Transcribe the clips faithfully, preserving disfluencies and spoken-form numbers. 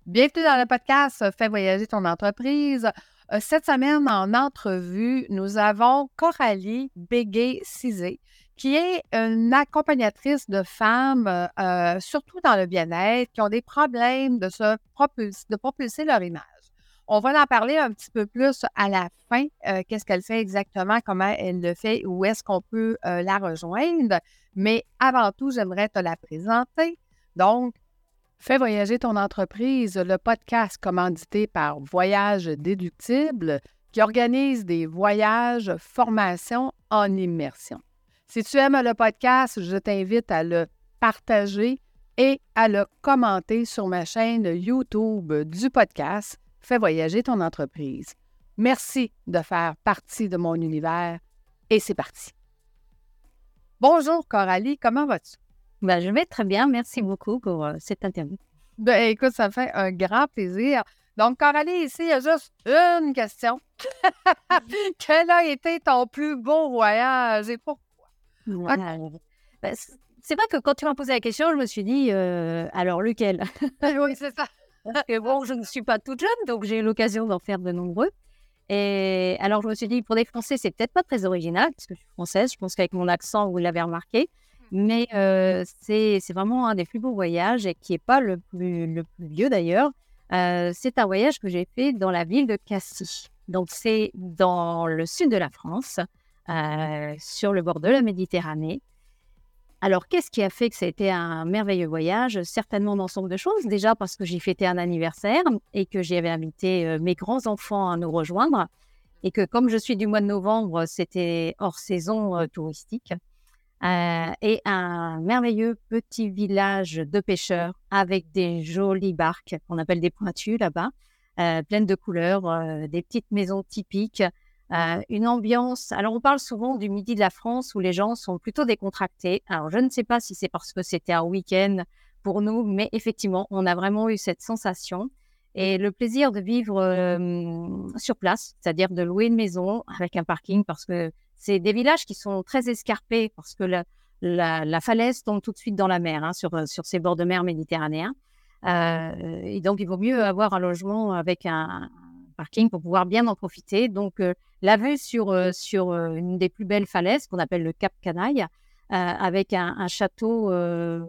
Bienvenue dans le podcast euh, Fais voyager ton entreprise. Euh, Cette semaine, en entrevue, nous avons Coralie Bégué-Cizé, qui est une accompagnatrice de femmes, euh, euh, surtout dans le bien-être, qui ont des problèmes de se propulser, de propulser leur image. On va en parler un petit peu plus à la fin. Euh, qu'est-ce qu'elle fait exactement, comment elle le fait, où est-ce qu'on peut euh, la rejoindre. Mais avant tout, j'aimerais te la présenter. Donc, Fais voyager ton entreprise, le podcast commandité par Voyage Déductible qui organise des voyages, formations en immersion. Si tu aimes le podcast, je t'invite à le partager et à le commenter sur ma chaîne YouTube du podcast Fais voyager ton entreprise. Merci de faire partie de mon univers et c'est parti. Bonjour Coralie, comment vas-tu? Ben, je vais très bien. Merci beaucoup pour euh, cette interview. Ben, écoute, ça me fait un grand plaisir. Donc, Coralie, ici, il y a juste une question. Quel a été ton plus beau voyage et pourquoi? Euh, ben, c- c'est vrai que quand tu m'as posé la question, je me suis dit, euh, alors lequel? Oui, c'est ça. Parce que bon, je ne suis pas toute jeune, donc j'ai eu l'occasion d'en faire de nombreux. Et alors, je me suis dit, pour des Français, c'est peut-être pas très original, parce que je suis française. Je pense qu'avec mon accent, vous l'avez remarqué. Mais euh, c'est c'est vraiment un des plus beaux voyages et qui n'est pas le plus, le plus vieux d'ailleurs. Euh, c'est un voyage que j'ai fait dans la ville de Cassis. Donc, c'est dans le sud de la France, euh, sur le bord de la Méditerranée. Alors, qu'est-ce qui a fait que ça a été un merveilleux voyage? Certainement un ensemble de choses. Déjà parce que j'y fêtais un anniversaire et que j'y avais invité euh, mes grands-enfants à nous rejoindre. Et que comme je suis du mois de novembre, c'était hors saison euh, touristique. Euh, et un merveilleux petit village de pêcheurs avec des jolies barques qu'on appelle des pointues là-bas, euh, pleines de couleurs, euh, des petites maisons typiques, euh, une ambiance. Alors, on parle souvent du midi de la France où les gens sont plutôt décontractés. Alors, je ne sais pas si c'est parce que c'était un week-end pour nous, mais effectivement, on a vraiment eu cette sensation et le plaisir de vivre euh, sur place, c'est-à-dire de louer une maison avec un parking parce que c'est des villages qui sont très escarpés parce que la, la, la falaise tombe tout de suite dans la mer, hein, sur, sur ces bords de mer méditerranéens. Euh, et donc, il vaut mieux avoir un logement avec un, un parking pour pouvoir bien en profiter. Donc, euh, la vue sur, euh, sur euh, une des plus belles falaises qu'on appelle le Cap Canaille, euh, avec un, un château euh,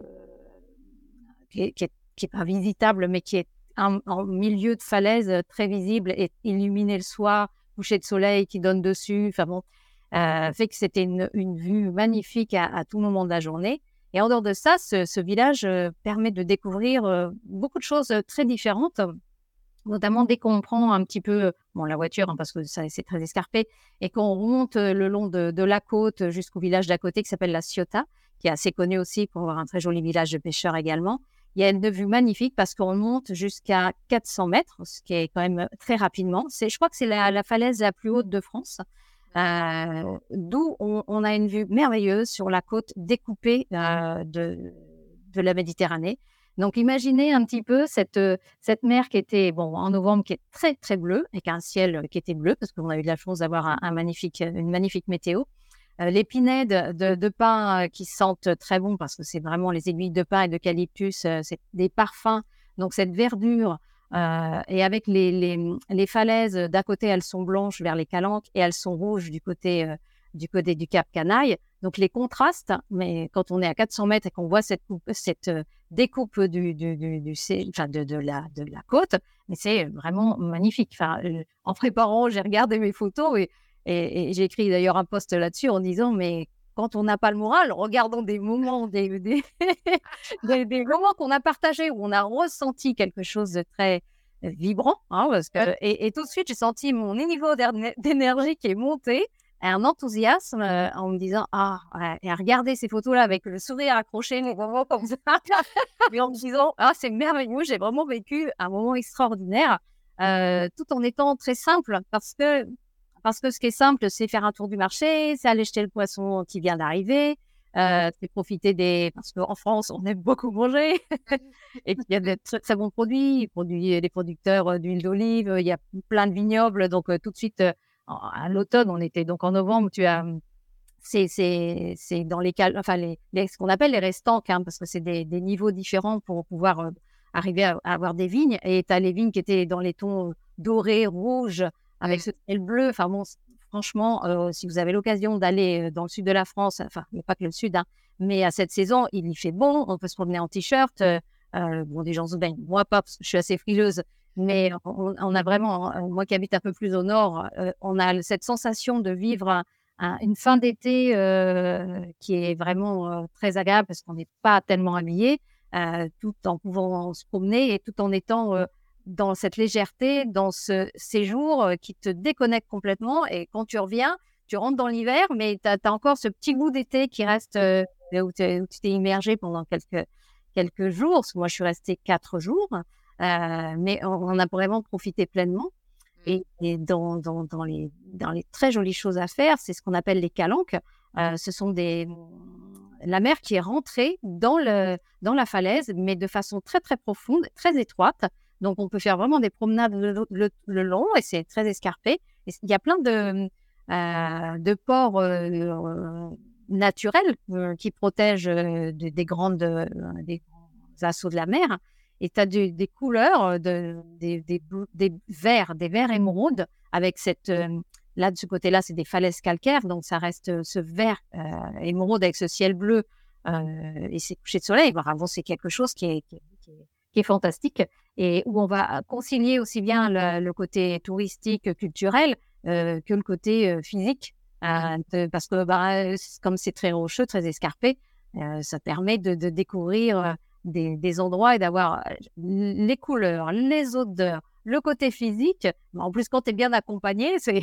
qui n'est qui est, qui est pas visitable, mais qui est en, en milieu de falaise, très visible et illuminé le soir, coucher de soleil qui donne dessus. Enfin bon, euh, fait que c'était une, une vue magnifique à, à tout moment de la journée. Et en dehors de ça, ce, ce village euh, permet de découvrir euh, beaucoup de choses euh, très différentes, notamment dès qu'on prend un petit peu bon, la voiture, hein, parce que ça, c'est très escarpé, et qu'on remonte euh, le long de, de la côte jusqu'au village d'à côté qui s'appelle La Ciotat, qui est assez connu aussi pour avoir un très joli village de pêcheurs également. Il y a une vue magnifique parce qu'on monte jusqu'à quatre cents mètres, ce qui est quand même très rapidement. C'est, je crois que c'est la, la falaise la plus haute de France. Euh, d'où on, on a une vue merveilleuse sur la côte découpée euh, de, de la Méditerranée. Donc, imaginez un petit peu cette, cette mer qui était, bon, en novembre, qui est très, très bleue, avec un ciel qui était bleu, parce qu'on a eu de la chance d'avoir un, un magnifique, une magnifique météo. Euh, les pinèdes de, de pin euh, qui sentent très bon, parce que c'est vraiment les aiguilles de pin et d'eucalyptus, euh, c'est des parfums. Donc, cette verdure, Euh, et avec les, les, les falaises, d'à côté, elles sont blanches vers les Calanques et elles sont rouges du côté, euh, du côté du Cap Canaille. Donc, les contrastes, mais quand on est à quatre cents mètres et qu'on voit cette, coupe, cette euh, découpe du, du, du, du, enfin de, de, la, de la côte, mais c'est vraiment magnifique. Enfin, euh, en préparant, j'ai regardé mes photos et, et, et j'ai écrit d'ailleurs un post là-dessus en disant, mais quand on n'a pas le moral, regardons des moments, des, des, des, des moments qu'on a partagés, où on a ressenti quelque chose de très vibrant. Hein, parce que, et, et tout de suite, j'ai senti mon niveau d'énergie qui est monté, un enthousiasme euh, en me disant, ah, ouais, et à regarder ces photos-là avec le sourire accroché, les moments comme ça, et en me disant, ah, c'est merveilleux, j'ai vraiment vécu un moment extraordinaire, euh, tout en étant très simple, parce que Parce que ce qui est simple, c'est faire un tour du marché, c'est aller jeter le poisson qui vient d'arriver, euh, c'est profiter des... Parce qu'en France, on aime beaucoup manger et qu'il y a des très, très bons produits, produits, des producteurs d'huile d'olive, il y a plein de vignobles. Donc, euh, tout de suite, euh, à l'automne, on était donc en novembre, tu as... C'est, c'est, c'est dans les, cal... enfin, les, les, ce qu'on appelle les restanques, hein, parce que c'est des, des niveaux différents pour pouvoir euh, arriver à, à avoir des vignes. Et tu as les vignes qui étaient dans les tons dorés, rouges, avec ce ciel bleu. Enfin bon, franchement, euh, si vous avez l'occasion d'aller dans le sud de la France, enfin, mais pas que le sud, hein, mais à cette saison, il y fait bon, on peut se promener en t-shirt. Euh, euh, bon, des gens se baignent, moi pas, parce que je suis assez frileuse, mais on, on a vraiment, euh, moi qui habite un peu plus au nord, euh, on a cette sensation de vivre un, un, une fin d'été euh, qui est vraiment euh, très agréable parce qu'on n'est pas tellement habillé, euh, tout en pouvant se promener et tout en étant euh, dans cette légèreté, dans ce séjour euh, qui te déconnecte complètement. Et quand tu reviens, tu rentres dans l'hiver, mais tu as encore ce petit goût d'été qui reste euh, où, où tu t'es immergé pendant quelques, quelques jours. Parce que moi, je suis restée quatre jours, euh, mais on, on a vraiment profité pleinement. Et, et dans, dans, dans, les, dans les très jolies choses à faire, c'est ce qu'on appelle les calanques. Euh, ce sont des... la mer qui est rentrée dans, le, dans la falaise, mais de façon très, très profonde, très étroite. Donc, on peut faire vraiment des promenades le, le, le long et c'est très escarpé. Et il y a plein de, euh, de ports euh, euh, naturels euh, qui protègent euh, de, des, grandes, euh, des grands assauts de la mer. Et tu as des, des couleurs, de, des, des, des verts, des verts émeraudes avec cette... Euh, là, de ce côté-là, c'est des falaises calcaires, donc ça reste ce vert euh, émeraude avec ce ciel bleu euh, et ces couchers de soleil. Vraiment, c'est quelque chose qui est, qui, est, qui, est, qui est fantastique et où on va concilier aussi bien le, le côté touristique, culturel, euh, que le côté euh, physique. Euh, de, parce que bah, comme c'est très rocheux, très escarpé, euh, ça permet de, de découvrir... Euh, Des, des endroits et d'avoir les couleurs, les odeurs, le côté physique. En plus, quand tu es bien accompagné, c'est...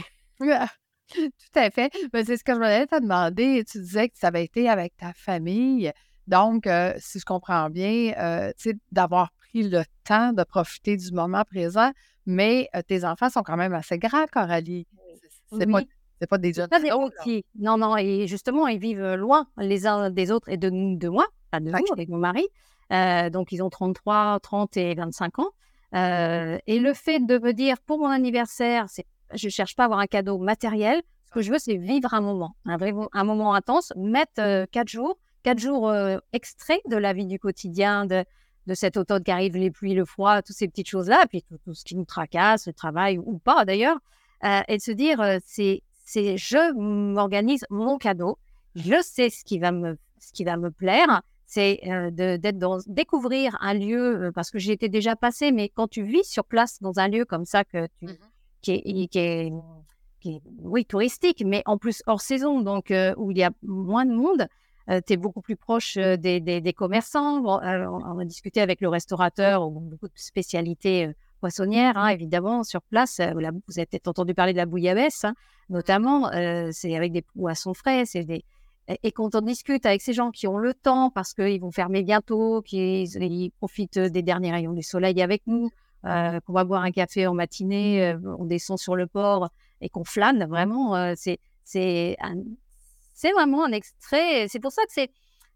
Tout à fait. Ben, c'est ce que je voulais te demander. Tu disais que ça avait été avec ta famille. Donc, euh, si je comprends bien, euh, tu sais, d'avoir pris le temps de profiter du moment présent, mais euh, tes enfants sont quand même assez grands, Coralie. C'est Oui. pas, c'est pas des jeunes Pas des ados, là. petits. Non, non, et justement, ils vivent loin les uns des autres et de, de moi, pas de Ok. vous, avec mon mari. Euh, donc, ils ont trente-trois, trente et vingt-cinq ans. Euh, et le fait de me dire, pour mon anniversaire, c'est, je ne cherche pas à avoir un cadeau matériel. Ce que je veux, c'est vivre un moment, un, vrai, un moment intense, mettre euh, quatre jours, quatre jours euh, extraits de la vie du quotidien, de, de cet automne qui arrive, les pluies, le froid, toutes ces petites choses-là, puis tout, tout ce qui nous tracasse, le travail ou pas d'ailleurs. Euh, et de se dire, euh, c'est, c'est je m'organise mon cadeau, je sais ce qui va me, ce qui va me plaire. C'est euh, de, d'être dans, découvrir un lieu, euh, parce que j'y étais déjà passée, mais quand tu vis sur place dans un lieu comme ça, que tu, mm-hmm. qui, est, qui, est, qui est, oui, touristique, mais en plus hors saison, donc euh, où il y a moins de monde, euh, tu es beaucoup plus proche euh, des, des, des commerçants. Bon, euh, on, on a discuté avec le restaurateur, on a beaucoup de spécialités euh, poissonnières, hein, évidemment, sur place. Euh, la, vous avez peut-être entendu parler de la bouillabaisse, hein, notamment, euh, c'est avec des poissons frais, c'est des... Et quand on discute avec ces gens qui ont le temps, parce qu'ils vont fermer bientôt, qu'ils ils profitent des derniers rayons du soleil avec nous, euh, qu'on va boire un café en matinée, euh, on descend sur le port et qu'on flâne, vraiment, euh, c'est, c'est, un, c'est vraiment un extrait. C'est pour ça que c'est...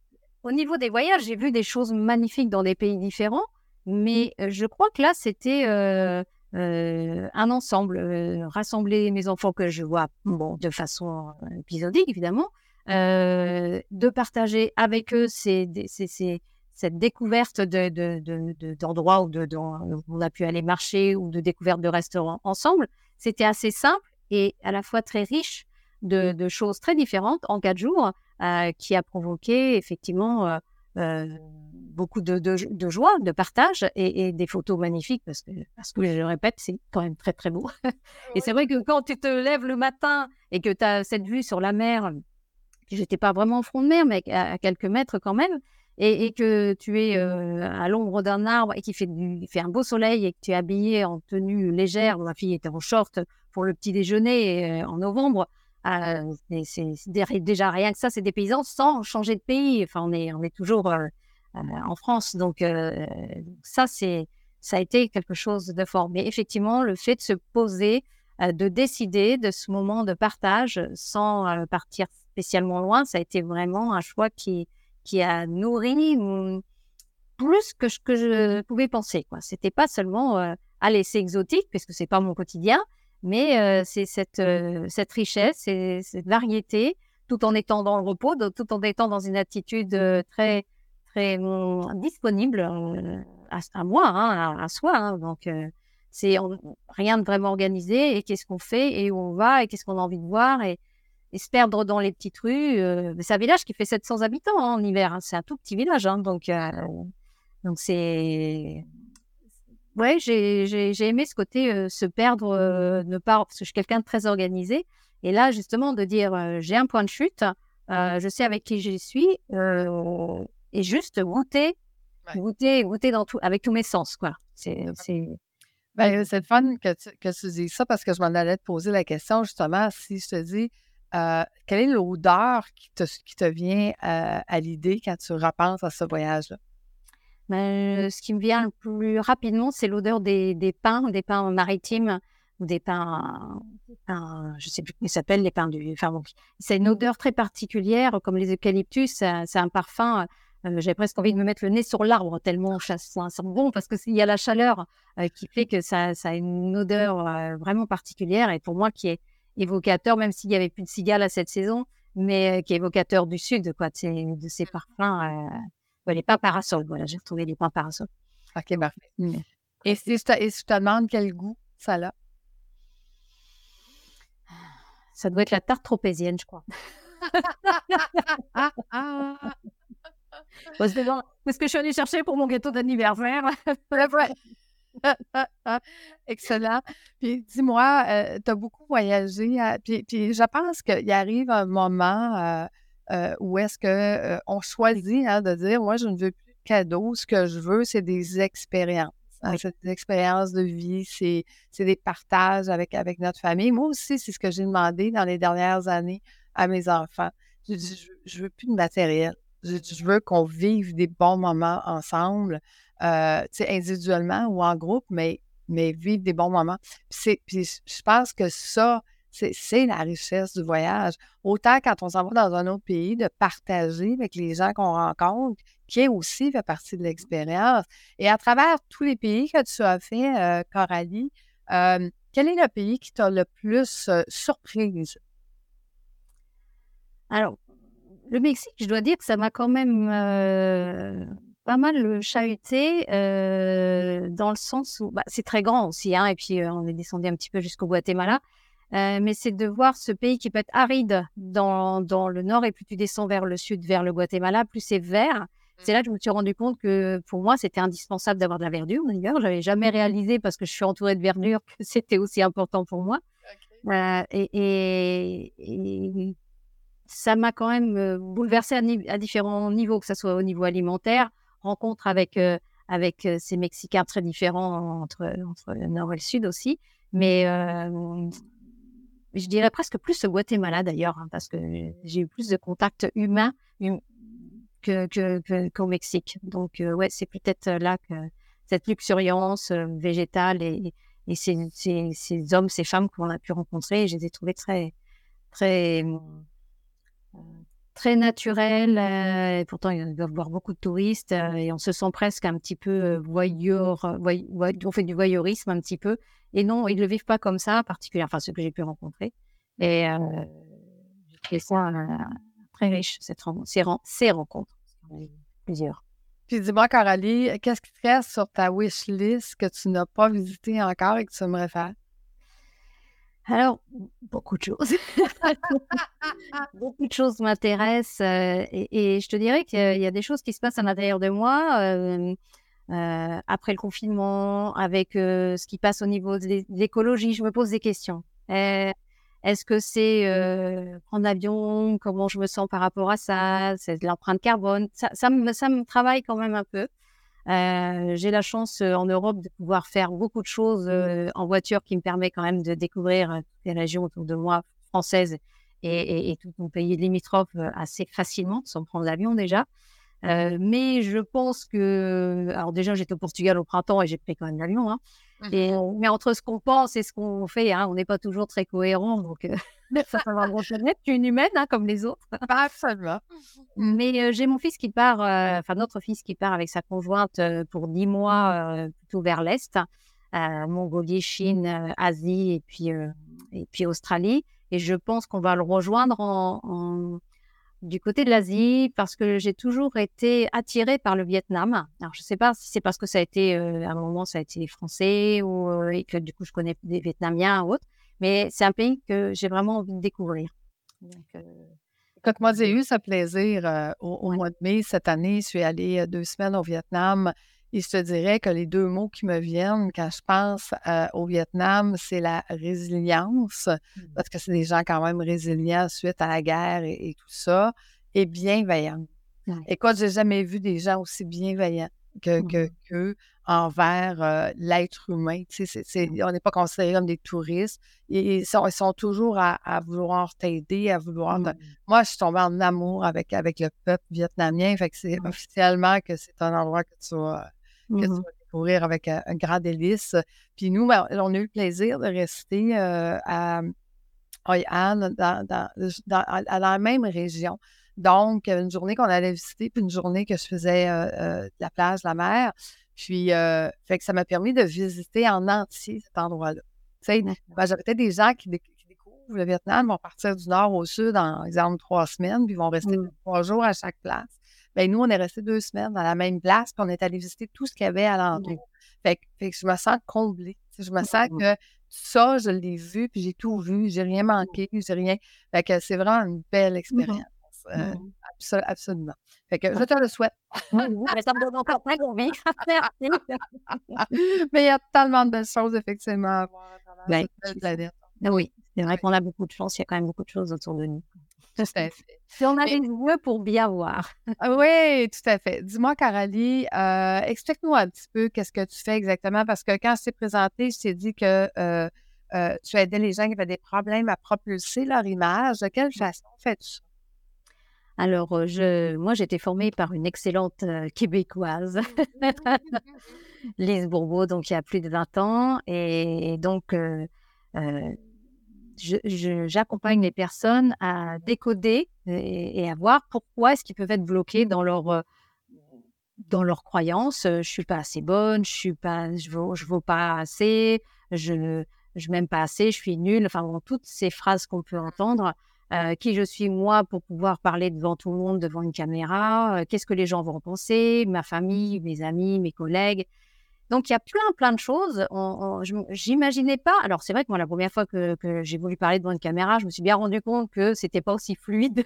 Au niveau des voyages, j'ai vu des choses magnifiques dans des pays différents, mais euh, je crois que là, c'était euh, euh, un ensemble. Euh, rassembler mes enfants que je vois bon, de façon euh, épisodique, évidemment, Euh, de partager avec eux ces, ces, ces, cette découverte de, de, de, de, d'endroits où, de, de, où on a pu aller marcher ou de découverte de restaurants ensemble. C'était assez simple et à la fois très riche de, de choses très différentes en quatre jours euh, qui a provoqué effectivement euh, euh, beaucoup de, de, de joie, de partage et, et des photos magnifiques parce que, parce que, je le répète, c'est quand même très, très beau. Et c'est vrai que quand tu te lèves le matin et que tu as cette vue sur la mer, j'étais pas vraiment au front de mer, mais à, à quelques mètres quand même, et, et que tu es euh, à l'ombre d'un arbre et qu'il fait, du, fait un beau soleil et que tu es habillé en tenue légère. Ma fille était en short pour le petit déjeuner euh, en novembre. Euh, c'est, c'est, c'est déjà rien que ça, c'est des paysans sans changer de pays. Enfin, on est, on est toujours euh, euh, en France, donc euh, ça, c'est, ça a été quelque chose de fort. Mais effectivement, le fait de se poser, euh, de décider de ce moment de partage sans euh, partir spécialement loin, ça a été vraiment un choix qui, qui a nourri plus que ce que je pouvais penser, quoi. C'était pas seulement, euh, allez, c'est exotique, parce que c'est pas mon quotidien, mais euh, c'est cette, euh, cette richesse, c'est, cette variété, tout en étant dans le repos, tout en étant dans une attitude euh, très, très euh, disponible euh, à, à moi, hein, à, à soi. Hein. Donc, euh, c'est on, rien de vraiment organisé. Et qu'est-ce qu'on fait et où on va et qu'est-ce qu'on a envie de voir et, et se perdre dans les petites rues. Euh, c'est un village qui fait sept cents habitants hein, en hiver. Hein. C'est un tout petit village. Hein. Donc, euh, donc, c'est... Ouais, j'ai, j'ai, j'ai aimé ce côté euh, se perdre, euh, ne pas... Parce que je suis quelqu'un de très organisé. Et là, justement, de dire, euh, j'ai un point de chute, euh, je sais avec qui je suis, euh, et juste goûter, Ouais. goûter, goûter dans tout, avec tous mes sens, quoi. C'est, c'est... Ben, c'est le fun que tu, que tu dises ça parce que je m'en allais te poser la question, justement, si je te dis, euh, quelle est l'odeur qui te, qui te vient euh, à l'idée quand tu repenses à ce voyage-là? Ben, ce qui me vient le plus rapidement, c'est l'odeur des, des pins, des pins maritimes, ou des pins, des pins, je ne sais plus comment ils s'appellent, les pins du... Enfin, bon, c'est une odeur très particulière, comme les eucalyptus, c'est, c'est un parfum. Euh, j'ai presque envie de me mettre le nez sur l'arbre, tellement ça sent bon, parce qu'il y a la chaleur euh, qui fait que ça, ça a une odeur euh, vraiment particulière, et pour moi, qui est évocateur, même s'il n'y avait plus de cigales à cette saison, mais euh, qui est évocateur du sud, quoi, de ces, de ces parfums. Euh, Ouais, les pins parasols, voilà, j'ai retrouvé les pins parasols. OK, parfait. Mmh. Et si je te, et si je te demande quel goût ça a? Ça doit être la tarte tropézienne, je crois. Ah, ah, Parce que, dans- parce que je suis allée chercher pour mon gâteau d'anniversaire. c'est vrai. Excellent. Puis dis-moi, euh, tu as beaucoup voyagé, euh, puis, puis je pense qu'il arrive un moment euh, euh, où est-ce qu'on choisit hein, de dire, moi, je ne veux plus de cadeaux, ce que je veux, c'est des expériences. Hein, Oui. c'est des expériences de vie, c'est, c'est des partages avec, avec notre famille. Moi aussi, c'est ce que j'ai demandé dans les dernières années à mes enfants. Je dis, je, je veux plus de matériel. Je, je veux qu'on vive des bons moments ensemble, euh, tu sais, individuellement ou en groupe, mais, mais vivre des bons moments. Puis, c'est, puis je pense que ça, c'est, c'est la richesse du voyage. Autant quand on s'en va dans un autre pays, de partager avec les gens qu'on rencontre, qui aussi fait partie de l'expérience. Et à travers tous les pays que tu as fait, euh, Coralie, euh, quel est le pays qui t'a le plus euh, surprise? Alors, le Mexique, je dois dire que ça m'a quand même euh, pas mal chahuté euh, dans le sens où bah, c'est très grand aussi, hein, et puis euh, on est descendu un petit peu jusqu'au Guatemala. Euh, mais c'est de voir ce pays qui peut être aride dans, dans le nord, et plus tu descends vers le sud, vers le Guatemala, plus c'est vert. C'est là que je me suis rendu compte que pour moi, c'était indispensable d'avoir de la verdure. D'ailleurs, je n'avais jamais réalisé, parce que je suis entourée de verdure, que c'était aussi important pour moi. OK. Euh, et, et, et ça m'a quand même euh, bouleversée à, ni- à différents niveaux, que ce soit au niveau alimentaire, rencontre avec, euh, avec euh, ces Mexicains très différents entre, entre le nord et le sud aussi. Mais euh, je dirais presque plus au Guatemala d'ailleurs, hein, parce que j'ai eu plus de contacts humains hum, que, que, que- qu'au Mexique. Donc, euh, ouais, c'est peut-être là que cette luxuriance euh, végétale et, et ces, ces, ces hommes, ces femmes qu'on a pu rencontrer, je les ai trouvés très, très, euh, très naturels. Euh, et pourtant, ils doivent voir beaucoup de touristes euh, et on se sent presque un petit peu euh, voyeur, euh, voy- voy- on fait du voyeurisme un petit peu. Et non, ils ne le vivent pas comme ça, particulièrement, enfin, ceux que j'ai pu rencontrer. Et euh, j'ai trouvé ça euh, très riche, cette ren- ces, ren- ces rencontres. Il y en a eu plusieurs. Puis dis-moi, Coralie, qu'est-ce qui te reste sur ta wish list que tu n'as pas visité encore et que tu aimerais faire? Alors, beaucoup de choses. Beaucoup de choses m'intéressent euh, et, et je te dirais qu'il y a, il y a des choses qui se passent à l'intérieur de moi euh, euh, après le confinement, avec euh, ce qui passe au niveau de l'é- de l'écologie. Je me pose des questions. Euh, est-ce que c'est euh, prendre l'avion? Comment je me sens par rapport à ça? C'est de l'empreinte carbone. Ça, ça, me, ça me travaille quand même un peu. Euh, j'ai la chance euh, en Europe de pouvoir faire beaucoup de choses euh, en voiture qui me permet quand même de découvrir euh, toutes les régions autour de moi, françaises et, et, et tout mon pays limitrophe euh, assez facilement, sans prendre l'avion déjà. Euh, mais je pense que... Alors déjà, j'étais au Portugal au printemps et j'ai pris quand même l'avion. Hein. Et, mais entre ce qu'on pense et ce qu'on fait, hein, on n'est pas toujours très cohérent. Donc, euh, ça va me reconnaître. Je suis une humaine, hein, comme les autres. Pas absolument. Mais euh, j'ai mon fils qui part, euh, enfin notre fils qui part avec sa conjointe euh, pour dix mois euh, plutôt vers l'Est, euh, Mongolie, Chine, euh, Asie et puis, euh, et puis Australie. Et je pense qu'on va le rejoindre en, en, du côté de l'Asie parce que j'ai toujours été attirée par le Vietnam. Alors, je ne sais pas si c'est parce que ça a été, euh, à un moment, ça a été les Français ou, euh, et que du coup, je connais des Vietnamiens ou autres, mais c'est un pays que j'ai vraiment envie de découvrir. Donc, euh, Écoute, moi, j'ai eu ce plaisir euh, au, au ouais. mois de mai cette année. Je suis allée euh, deux semaines au Vietnam et je te dirais que les deux mots qui me viennent quand je pense euh, au Vietnam, c'est la résilience, Mm. parce que c'est des gens quand même résilients suite à la guerre et, et tout ça, et bienveillants. Ouais. Écoute, j'ai jamais vu des gens aussi bienveillants que, que, Mhm. qu'eux envers euh, l'être humain. Tu sais, c'est, c'est- on n'est pas considérés comme des touristes. Ils, ils sont, ils sont toujours à, à vouloir t'aider, à vouloir te... Mhm. Moi, je suis tombée en amour avec, avec le peuple vietnamien. Fait que c'est Ouais. officiellement que c'est un endroit que tu vas, que tu Mhm. vas découvrir avec un, un grand délice. Puis nous, ben, on a eu le plaisir de rester euh, à Hoi An, dans, dans, dans- à à la même région. Donc, une journée qu'on allait visiter, puis une journée que je faisais euh, euh, de la plage, la mer. Puis, euh, fait que ça m'a permis de visiter en entier cet endroit-là. Tu sais, D'accord. majorité des gens qui, déc- qui découvrent le Vietnam vont partir du nord au sud en, exemple, trois semaines, puis vont rester Mhm. trois jours à chaque place. Bien, nous, on est resté deux semaines dans la même place, puis on est allé visiter tout ce qu'il y avait alentour. Fait, que- fait que je me sens comblée. Tu sais, je me sens Mhm. que ça, je l'ai vu, puis j'ai tout vu, j'ai rien manqué, j'ai rien. Fait que c'est vraiment une belle expérience. Mhm. euh, Mhm. absol- absolument. Fait que je te le souhaite. Mhm. Mais ça me donne encore très envie. Merci. Mais il y a tellement de belles choses, effectivement, à voir à travers Ouais, cette belle c'est ça. planète. Ah oui, c'est vrai Oui, qu'on a beaucoup de chance, il y a quand même beaucoup de choses autour de nous. tout à fait. Si on a les Mais, yeux pour bien voir. ah oui, tout à fait. Dis-moi, Coralie, euh, explique-nous un petit peu qu'est-ce que tu fais exactement, parce que quand je t'ai présenté, je t'ai dit que euh, euh, tu aidais les gens qui avaient des problèmes à propulser leur image. De quelle façon fais-tu ça? Alors, euh, je, moi, j'ai été formée par une excellente euh, Québécoise, Lise Bourbeau, donc il y a plus de vingt ans. Et donc, euh, euh, je- je- j'accompagne les personnes à décoder et, et à voir pourquoi est-ce qu'ils peuvent être bloqués dans leur, euh, dans leurs croyances. Euh, Je suis pas assez bonne, je suis pas, je vaux, je vaux pas assez, je, je m'aime pas assez, je suis nulle. Enfin, bon, toutes ces phrases qu'on peut entendre. Euh, qui je suis moi pour pouvoir parler devant tout le monde, devant une caméra, euh, qu'est-ce que les gens vont penser, ma famille, mes amis, mes collègues. Donc, il y a plein, plein de choses. On, on, je J'imaginais pas. Alors, c'est vrai que moi, la première fois que, que j'ai voulu parler devant une caméra, je me suis bien rendu compte que c'était pas aussi fluide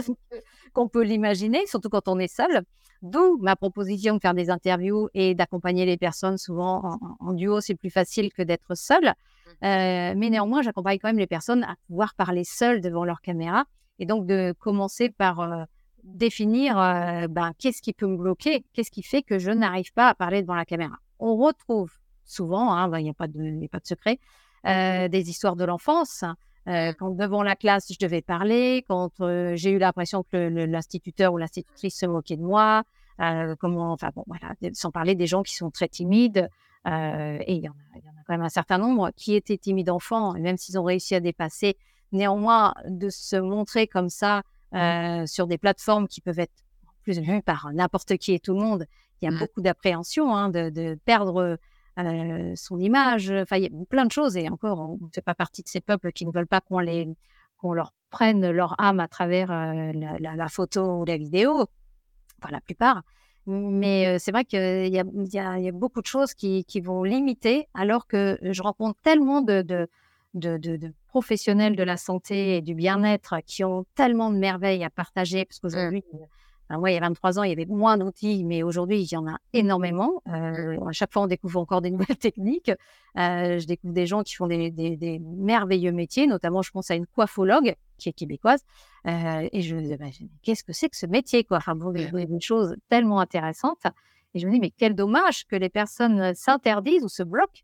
qu'on peut l'imaginer, surtout quand on est seul. D'où ma proposition de faire des interviews et d'accompagner les personnes. Souvent, en, en duo, c'est plus facile que d'être seul. Euh, mais néanmoins, j'accompagne quand même les personnes à pouvoir parler seules devant leur caméra. Et donc, de commencer par euh, définir euh, ben, qu'est-ce qui peut me bloquer, qu'est-ce qui fait que je n'arrive pas à parler devant la caméra. On retrouve souvent, hein, ben, il n'y a pas de, il y a pas de secret, euh, des histoires de l'enfance. Euh, quand devant la classe, je devais parler, quand euh, j'ai eu l'impression que le- le- l'instituteur ou l'institutrice se moquait de moi, euh, comment, enfin bon, voilà, sans parler des gens qui sont très timides. Euh, et il y, en a, il y en a quand même un certain nombre qui étaient timides enfants, et même s'ils ont réussi à dépasser, néanmoins, de se montrer comme ça euh, sur des plateformes qui peuvent être plus vues par n'importe qui et tout le monde, il y a Mm. beaucoup d'appréhension, hein, de, de perdre euh, son image. Enfin, il y a plein de choses. Et encore, on ne fait pas partie de ces peuples qui ne veulent pas qu'on les, qu'on leur prenne leur âme à travers euh, la, la, la photo ou la vidéo. Enfin, la plupart. Mais euh, c'est vrai qu'il y a, il y, a, il y a beaucoup de choses qui, qui vont limiter, alors que je rencontre tellement de, de, de, de, de professionnels de la santé et du bien-être qui ont tellement de merveilles à partager, parce Mm. qu'aujourd'hui, euh, enfin, moi, il y a vingt-trois ans, il y avait moins d'outils, mais aujourd'hui, il y en a énormément. Euh, à chaque fois, on découvre encore des nouvelles techniques. Euh, je découvre des gens qui font des, des, des merveilleux métiers, notamment, je pense à une coiffologue qui est québécoise. Euh, et je me disais, bah, qu'est-ce que c'est que ce métier, quoi? Enfin, bon, des, des- des choses tellement intéressantes. Et je me dis, mais quel dommage que les personnes s'interdisent ou se bloquent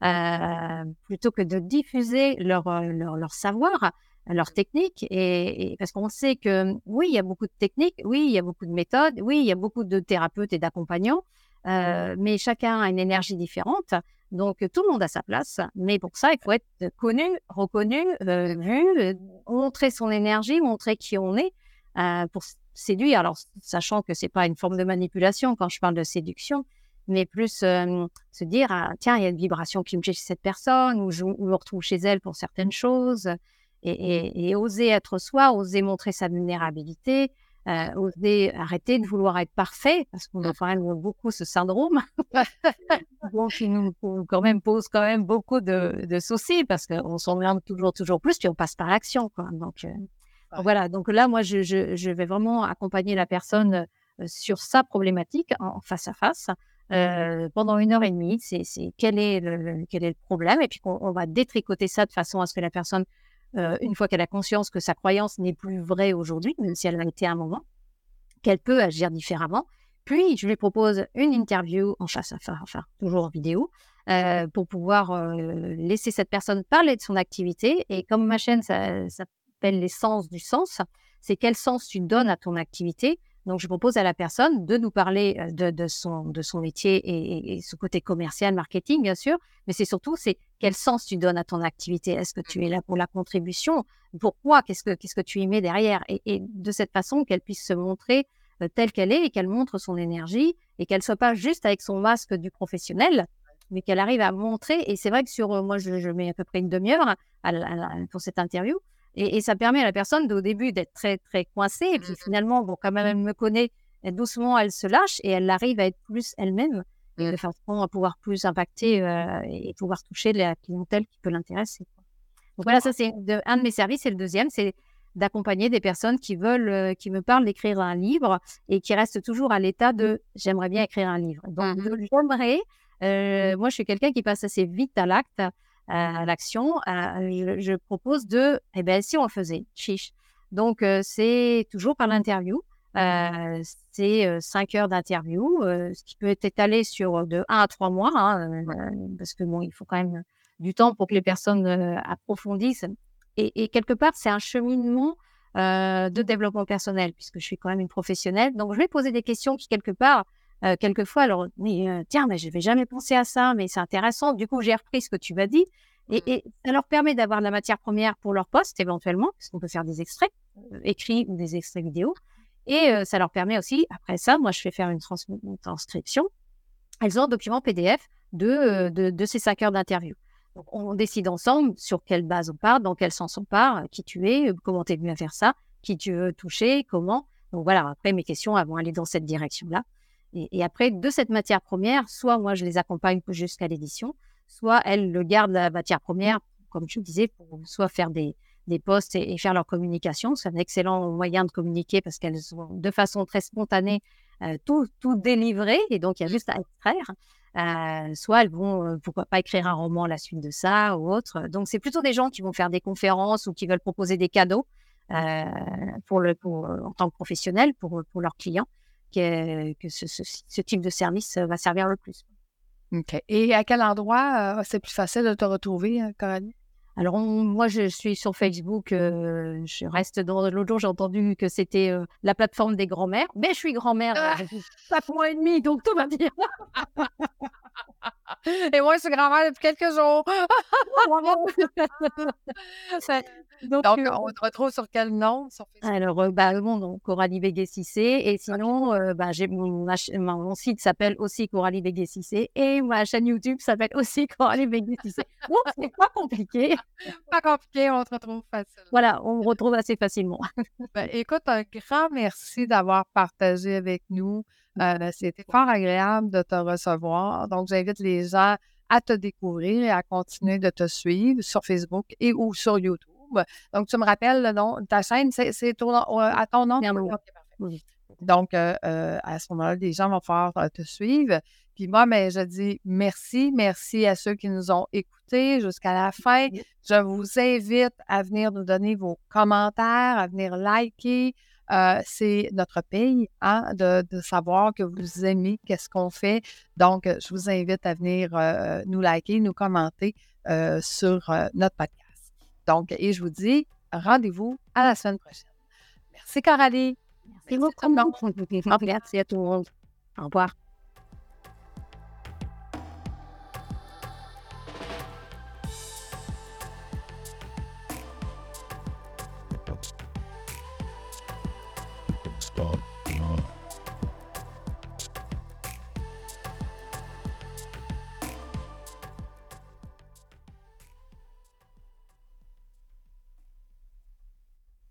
euh, plutôt que de diffuser leur, euh, leur, leur savoir, leur technique. Et, et parce qu'on sait que oui, il y a beaucoup de techniques, oui, il y a beaucoup de méthodes, oui, il y a beaucoup de thérapeutes et d'accompagnants, euh, mais chacun a une énergie différente. Donc, tout le monde a sa place, mais pour ça, il faut être connu, reconnu, euh, vu, euh, montrer son énergie, montrer qui on est euh, pour séduire. Alors, sachant que c'est pas une forme de manipulation quand je parle de séduction, mais plus euh, se dire, ah, tiens, il y a une vibration qui me plaît chez cette personne, ou je, ou je me retrouve chez elle pour certaines choses. et, et, et oser être soi, oser montrer sa vulnérabilité, euh, oser arrêter de vouloir être parfait, parce qu'on a quand même beaucoup ce syndrome. Donc, qui nous quand même pose quand même beaucoup de, de soucis, parce qu'on s'en demande toujours, toujours plus, puis on passe par l'action, quoi. Donc, euh, Ouais. voilà. Donc là, moi, je, je, je vais vraiment accompagner la personne euh, sur sa problématique en face à face. Euh, pendant une heure et demie, c'est, c'est quel est le, le- quel est le problème, et puis on, on va détricoter ça de façon à ce que la personne, euh, une fois qu'elle a conscience que sa croyance n'est plus vraie aujourd'hui, même si elle l'a été à un moment, qu'elle peut agir différemment. Puis, je lui propose une interview en face à face, enfin, toujours en vidéo, euh, pour pouvoir euh, laisser cette personne parler de son activité. Et comme ma chaîne ça, ça s'appelle l'essence du sens, c'est quel sens tu donnes à ton activité. Donc, je propose à la personne de nous parler euh, de, de, son, de son métier et, et, et ce côté commercial, marketing, bien sûr, mais c'est surtout, c'est quel sens tu donnes à ton activité. Est-ce que tu es là pour la contribution? Pourquoi? Qu'est-ce que, qu'est-ce que tu y mets derrière? Et, et de cette façon, qu'elle puisse se montrer euh, telle qu'elle est et qu'elle montre son énergie et qu'elle soit pas juste avec son masque du professionnel, mais qu'elle arrive à montrer. Et c'est vrai que sur, euh, moi, je, je mets à peu près une demi-heure à, à, à, pour cette interview. Et, et ça permet à la personne au début d'être très, très coincée. Et puis finalement, bon, quand même, elle me connaît, elle, doucement, elle se lâche et elle arrive à être plus elle-même et de façon à pouvoir plus impacter euh, et pouvoir toucher la clientèle qui peut l'intéresser. Donc voilà, ça c'est de, un de mes services. Et le deuxième, c'est d'accompagner des personnes qui veulent, euh, qui me parlent d'écrire un livre et qui restent toujours à l'état de « j'aimerais bien écrire un livre ». Donc, de j'aimerais, euh, moi je suis quelqu'un qui passe assez vite à l'acte, à l'action. À- je, je propose de, eh ben si on le faisait, chiche. Donc, euh, c'est toujours par l'interview. Euh, c'est euh, cinq heures d'interview, euh, ce qui peut être étalé sur de un à trois mois, hein, euh, parce que bon, il faut quand même du temps pour que les personnes euh, approfondissent. Et, et quelque part, c'est un cheminement euh, de développement personnel, puisque je suis quand même une professionnelle. Donc, je vais poser des questions qui, quelque part, euh, quelquefois, alors, mais, euh, tiens, mais je n'avais jamais pensé à ça, mais c'est intéressant. Du coup, j'ai repris ce que tu m'as dit. Et, et ça leur permet d'avoir de la matière première pour leur poste, éventuellement, parce qu'on peut faire des extraits euh, écrits ou des extraits vidéo. Et euh, ça leur permet aussi, après ça, moi, je fais faire une, trans- une transcription. Elles ont un document P D F de, euh, de, de ces cinq heures d'interview. Donc, on décide ensemble sur quelle base on part, dans quel sens on part, qui tu es, comment tu es venu à faire ça, qui tu veux toucher, comment. Donc voilà, après, mes questions elles vont aller dans cette direction-là. Et, et après, de cette matière première, soit moi, je les accompagne jusqu'à l'édition, soit elles le gardent la matière première, comme je vous disais, pour soit faire des, des posts et, et faire leur communication. C'est un excellent moyen de communiquer parce qu'elles sont de façon très spontanée euh, tout, tout délivré, et donc il y a juste à extraire. Euh, soit elles vont, euh, pourquoi pas, écrire un roman à la suite de ça ou autre. Donc, c'est plutôt des gens qui vont faire des conférences ou qui veulent proposer des cadeaux euh, pour le, pour, en tant que professionnel pour, pour leurs clients, que, que ce, ce, ce type de service va servir le plus. OK. Et à quel endroit euh, c'est plus facile de te retrouver, euh, Coralie? Alors, on- moi, je suis sur Facebook. Euh, je reste dans. L'autre jour, j'ai entendu que c'était euh, la plateforme des grands-mères. Mais je suis grand-mère Ah! euh, depuis quatre mois et demi, donc tout va bien. Et moi, je suis grand-mère depuis quelques jours. donc, Donc, euh, on te retrouve sur quel nom sur Facebook? alors, euh, bah, bon, donc Coralie Bégué-Cissé. Et sinon, euh, bah, j'ai mon, ma ch- mon- mon site s'appelle aussi Coralie Bégué-Cissé. Et ma chaîne YouTube s'appelle aussi Coralie Bégué-Cissé. Donc, c'est pas compliqué. Pas compliqué, on te retrouve facilement. Voilà, on me retrouve assez facilement. Ben, écoute, un grand merci d'avoir partagé avec nous. Euh, c'était fort agréable de te recevoir. Donc, j'invite les gens à te découvrir et à continuer de te suivre sur Facebook et ou sur YouTube. Donc, tu me rappelles le nom de ta chaîne, c'est, c'est ton nom- euh, à ton nom? Bien, Ok, bon. parfait. Oui. Donc, euh, euh, à ce moment-là, les gens vont pouvoir euh, te suivre. Puis moi, ben, je dis merci. Merci à ceux qui nous ont écoutés jusqu'à la fin. Je vous invite à venir nous donner vos commentaires, à venir liker. Euh, c'est notre paye, hein, de, de savoir que vous aimez qu'est-ce qu'on fait. Donc, je vous invite à venir euh, nous liker, nous commenter euh, sur euh, notre podcast. Donc, et je vous dis rendez-vous à la semaine prochaine. Merci, Coralie. Merci beaucoup. Merci à tout le monde. Au revoir.